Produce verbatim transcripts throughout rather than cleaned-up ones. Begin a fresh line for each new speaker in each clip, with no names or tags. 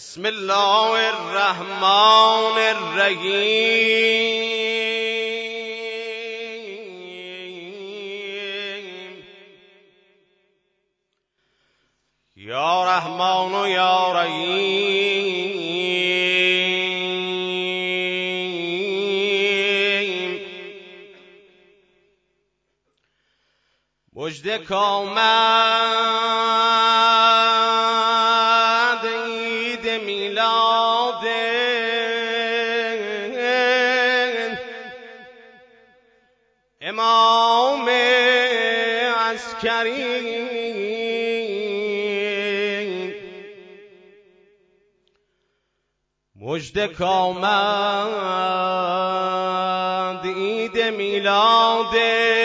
بسم الله الرحمن الرحیم. یا رحمان و یا رحیم. مژده کامد عید میلاد امام عسکری. مژده کامد عید میلاد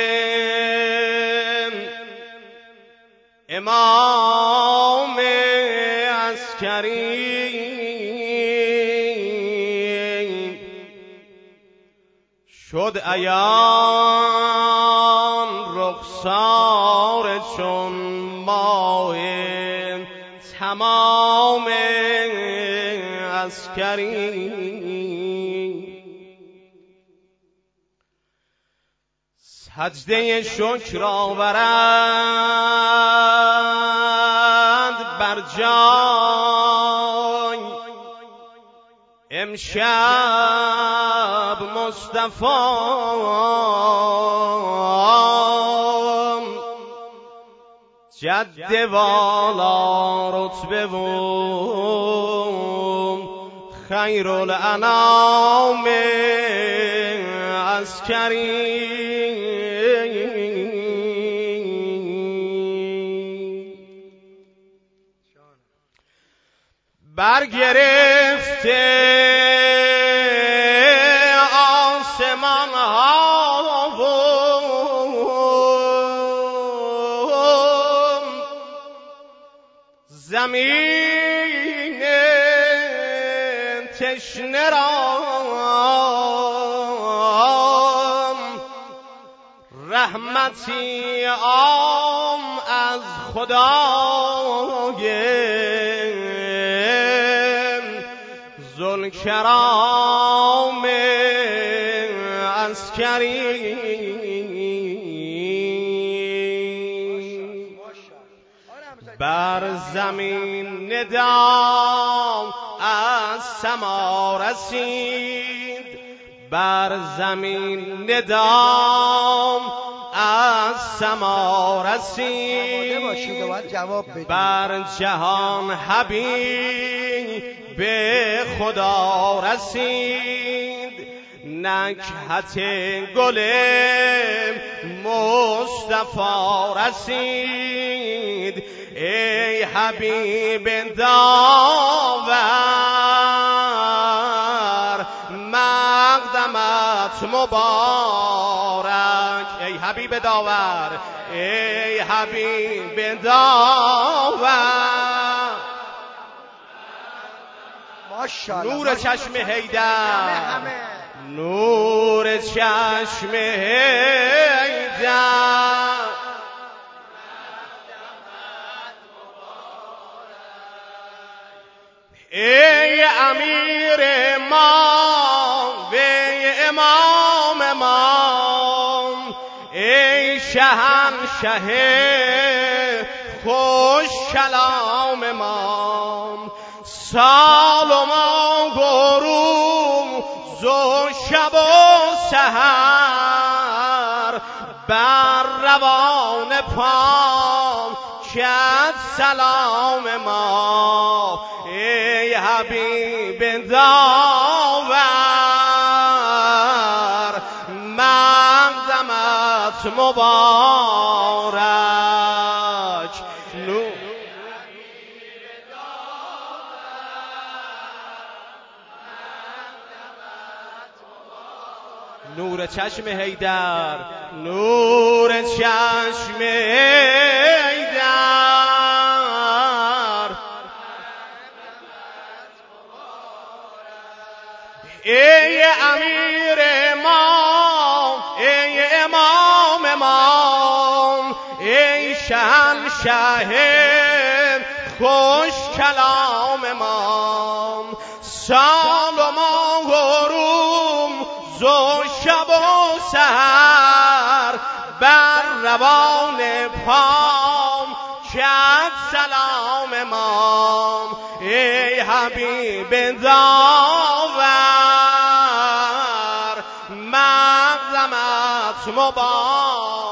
امام عسکری. شد عیان رخسار چون ماه تمام عسکری. سجده شکر آورند بر جای امشب مصطفی. جد والا رتبه و خیر الانام عسکری. برگرفته آسمان ها و زمین تشنه را رحمتی عام از خدای ذوالکرام عسکری. بر زمین ندا از سما رسید، بر زمین ندا از سما رسید. بر جهان حبیب به خدا رسید. نکهت گل مصطفی رسید. ای حبیب داور مقدمت مبارک. ای حبیب داور، ای حبیب داور. نور چشم حیدر، نور چشم حیدر. ای امیر ما و امام ما، ای شهنشه خوش کلام ما. سال و ماه و روز و شب و سحر بر روان پاکت سلام ما. ای حبیب داور مقدمت مبارک. نور نور چشم حیدر، نور چشم حیدر. ای امیر ما، ای امام ما، ای شهنشه خوش کلام ما. سال و ماه و روز و شب و سحر بر روان پام کرد سلام امام. ای حبیب داور مقدمت مبارک